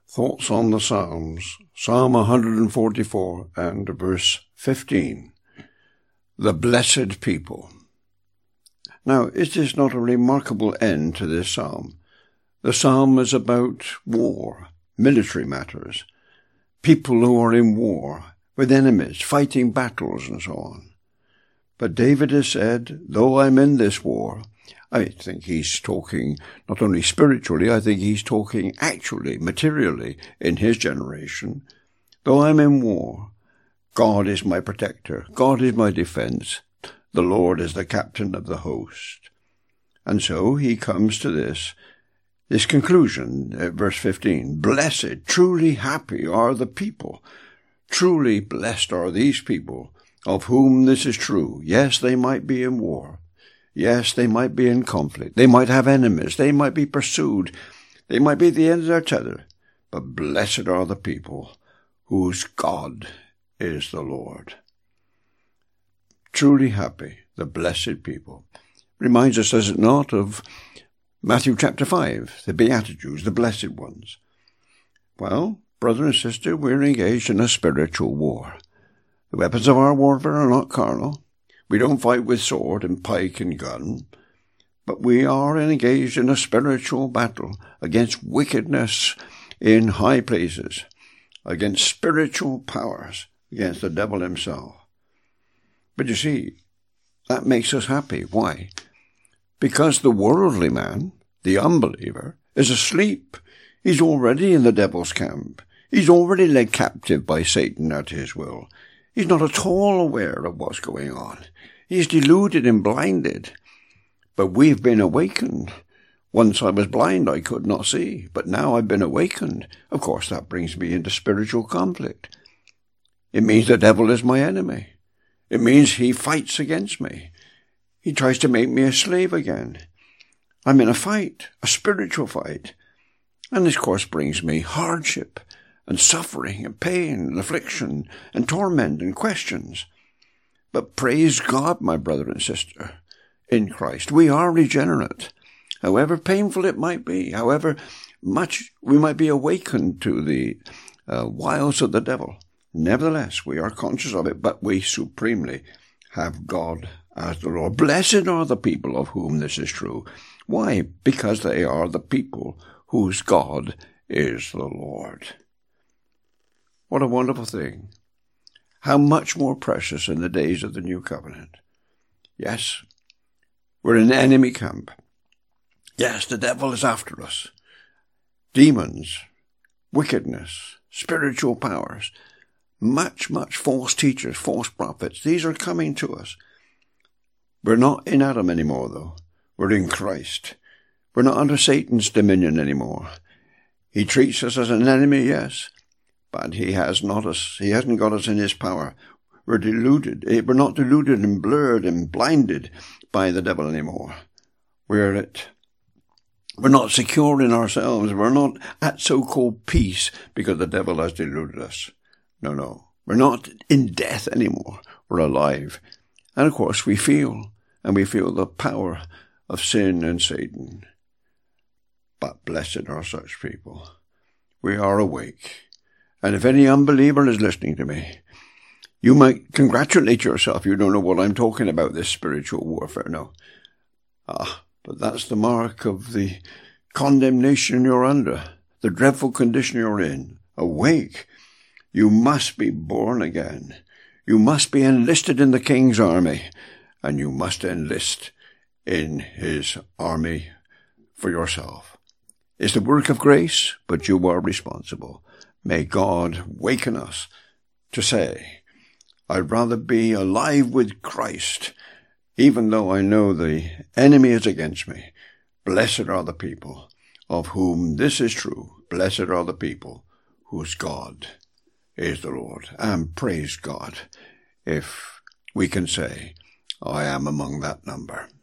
Thoughts on the Psalms, Psalm 144 and verse 15. The blessed people. Now, is this not a remarkable end to this psalm? The psalm is about war, military matters, people who are in war, with enemies, fighting battles and so on. But David has said, though I'm in this war, I think he's talking not only spiritually, I think he's talking actually, materially in his generation. Though I'm in war, God is my protector. God is my defense. The Lord is the captain of the host. And so he comes to this conclusion, verse 15. Blessed, truly happy are the people. Truly blessed are these people of whom this is true. Yes, they might be in war. Yes, they might be in conflict. They might have enemies. They might be pursued. They might be at the end of their tether. But blessed are the people whose God is the Lord. Truly happy, the blessed people. Reminds us, does it not, of Matthew chapter 5, the Beatitudes, the blessed ones. Well, brother and sister, we're engaged in a spiritual war. The weapons of our warfare are not carnal. We don't fight with sword and pike and gun, but we are engaged in a spiritual battle against wickedness in high places, against spiritual powers, against the devil himself. But you see, that makes us happy. Why? Because the worldly man, the unbeliever, is asleep. He's already in the devil's camp. He's already led captive by Satan at his will. He's not at all aware of what's going on. He's deluded and blinded. But we've been awakened. Once I was blind, I could not see, but now I've been awakened. Of course, that brings me into spiritual conflict. It means the devil is my enemy. It means he fights against me. He tries to make me a slave again. I'm in a fight, a spiritual fight. And this, of course, brings me hardship and suffering and pain and affliction and torment and questions. But praise God, my brother and sister, in Christ, we are regenerate. However painful it might be, however much we might be awakened to the wiles of the devil, nevertheless, we are conscious of it, but we supremely have God as the Lord. Blessed are the people of whom this is true. Why? Because they are the people whose God is the Lord. What a wonderful thing. How much more precious in the days of the new covenant. Yes, we're in the enemy camp. Yes, the devil is after us. Demons, wickedness, spiritual powers, much false teachers, false prophets. These are coming to us. We're not in Adam anymore, though. We're in Christ. We're not under Satan's dominion anymore. He treats us as an enemy, yes, but he hasn't got us in his power. We're deluded. We're not deluded and blurred and blinded by the devil anymore. We're not secure in ourselves. We're not at so-called peace because the devil has deluded us. No. We're not in death anymore. We're alive. And of course we feel the power of sin and Satan. But blessed are such people. We are awake. And if any unbeliever is listening to me, you might congratulate yourself. You don't know what I'm talking about, this spiritual warfare. No. But that's the mark of the condemnation you're under, the dreadful condition you're in. Awake. You must be born again. You must be enlisted in the King's army, and you must enlist in his army for yourself. It's the work of grace, but you are responsible. May God waken us to say, I'd rather be alive with Christ, even though I know the enemy is against me. Blessed are the people of whom this is true. Blessed are the people whose God is the Lord. And praise God if we can say, I am among that number.